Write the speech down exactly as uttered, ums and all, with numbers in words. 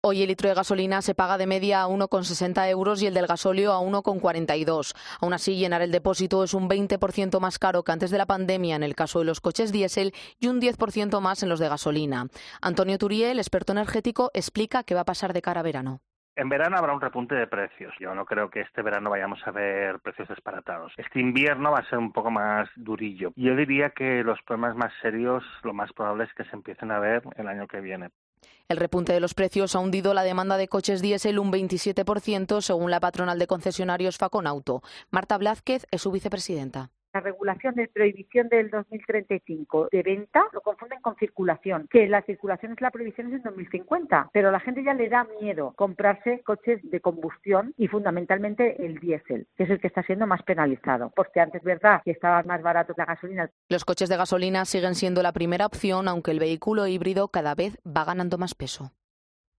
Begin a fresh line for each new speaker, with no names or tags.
Hoy el litro de gasolina se paga de media a uno con sesenta euros y el del gasóleo a uno con cuarenta y dos. Aún así, llenar el depósito es un veinte por ciento más caro que antes de la pandemia en el caso de los coches diésel y un diez por ciento más en los de gasolina. Antonio Turiel, experto energético, explica qué va a pasar de cara a verano.
En verano habrá un repunte de precios. Yo no creo que este verano vayamos a ver precios disparatados. Este invierno va a ser un poco más durillo. Yo diría que los problemas más serios, lo más probable es que se empiecen a ver el año que viene.
El repunte de los precios ha hundido la demanda de coches diésel un veintisiete por ciento, según la patronal de concesionarios Faconauto. Marta Blázquez es su vicepresidenta.
La regulación de prohibición del dos mil treinta y cinco de venta lo confunden con circulación, que la circulación es la prohibición es en dos mil cincuenta, pero a la gente ya le da miedo comprarse coches de combustión y fundamentalmente el diésel, que es el que está siendo más penalizado, porque antes es verdad que estaba más barato que la gasolina.
Los coches de gasolina siguen siendo la primera opción, aunque el vehículo híbrido cada vez va ganando más peso.